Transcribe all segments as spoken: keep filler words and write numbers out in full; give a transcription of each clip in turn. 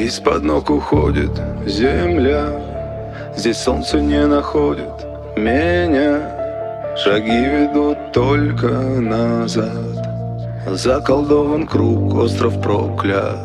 из-под ног уходит земля. Здесь солнце не находит меня. Шаги ведут только назад. Заколдован круг, остров проклят.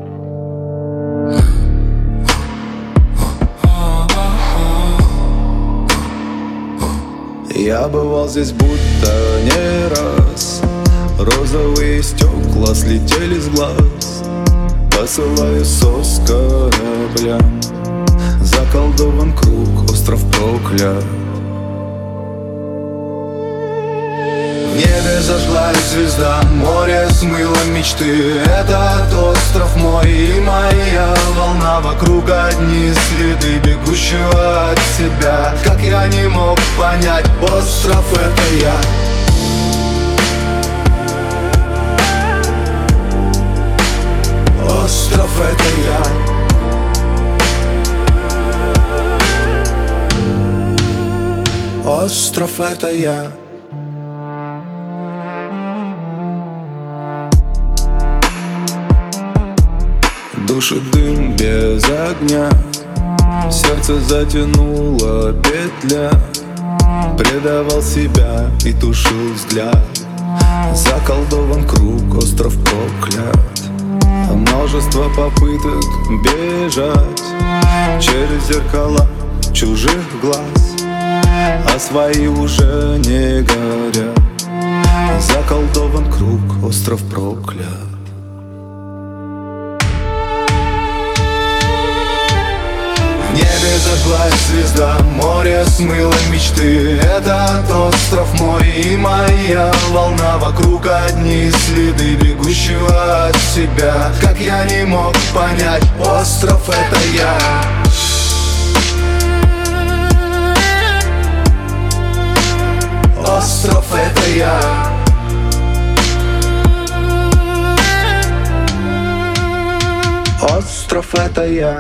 Я бывал здесь будто не раз. Розовые стекла слетели с глаз. Посылаю сос кораблям. Заколдован круг, остров проклят. В небе зажглась звезда, море смыло мечты. Этот остров мой и моя волна. Вокруг одни следы бегущего от себя. Как я не мог понять, остров — это я. Остров — это я. Остров — это я. Душит дым без огня. Сердце затянуло петля. Предавал себя и тушил взгляд. Заколдован круг, остров проклят. Множество попыток бежать через зеркала чужих глаз, а свои уже не горят. Заколдован круг, остров проклят. В небе зажглась звезда, море смыло мечты. Этот остров мой и моя волна. Вокруг одни следы бегущего от себя. Как я не мог понять, остров — это я. Остров — это я. Остров — это я.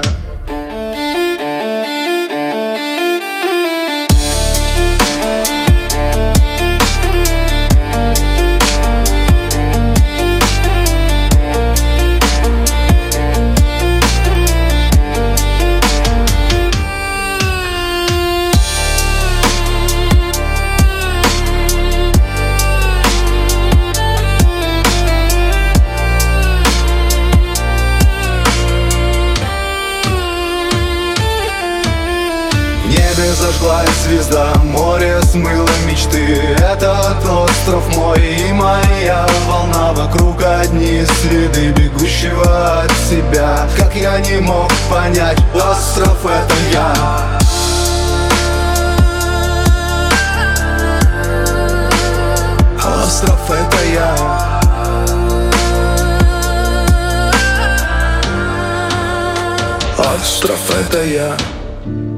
Зажглась звезда, море смыло мечты. Этот остров мой и моя волна. Вокруг одни следы бегущего от себя. Как я не мог понять, остров — это я. Остров — это я. Остров — это я.